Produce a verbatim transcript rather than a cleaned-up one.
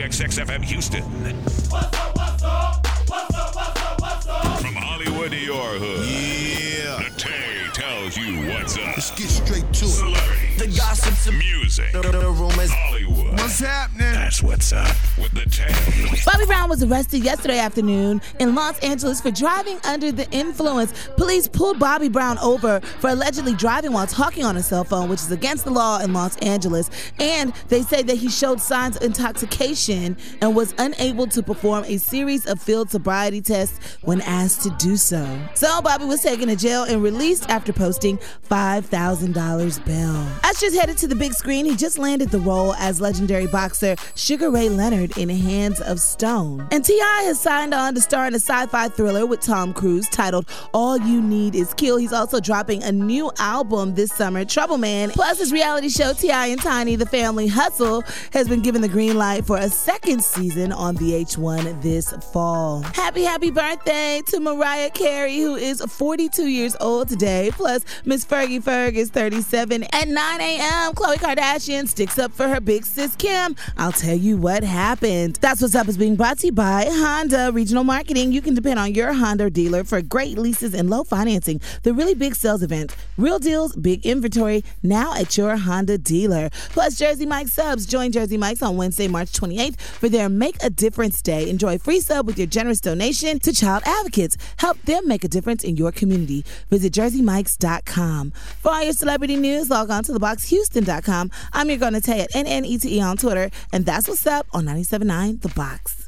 X X F M Houston. What's up, what's up? What's up, what's up, what's up? From Hollywood to your hood. Yeah. The Tay tells you what's up. Let's get straight to it. Celebrities. The gossips. Music. The, the rumors. Hollywood. What's happening? That's what's up with the Tay. Bobby Brown was arrested yesterday afternoon in Los Angeles for driving under the influence. Police pulled Bobby Brown over for allegedly driving while talking on a cell phone, which is against the law in Los Angeles. And they say that he showed signs of intoxication and was unable to perform a series of field sobriety tests when asked to do so. So Bobby was taken to jail and released after posting five thousand dollars bail. Usher's headed to the big screen. He just landed the role as legendary boxer Sugar Ray Leonard in Hands of Stone. And T I has signed on to star in a sci-fi thriller with Tom Cruise titled All You Need Is Kill. He's also dropping a new album this summer, Trouble Man. Plus, his reality show T I and Tiny, The Family Hustle, has been given the green light for a second season on V H one this fall. Happy, happy birthday to Mariah Carey, who is forty-two years old today. Plus, Miss Fergie Ferg is thirty-seven. At nine a.m., Khloe Kardashian sticks up for her big sis Kim. I'll tell you what happened. That's What's Up is being brought to you by Honda Regional Marketing. You can depend on your Honda dealer for great leases and low financing. The really big sales event. Real deals, big inventory, now at your Honda dealer. Plus, Jersey Mike subs. Join Jersey Mike's on Wednesday, March twenty-eighth for their Make a Difference Day. Enjoy free sub with your generous donation to Child Advocates. Help them make a difference in your community. Visit jersey mikes dot com. For all your celebrity news, log on to the box houston dot com. I'm your girl Tay at N N E T E on Twitter, and that's what's up on ninety-seven point nine The Box.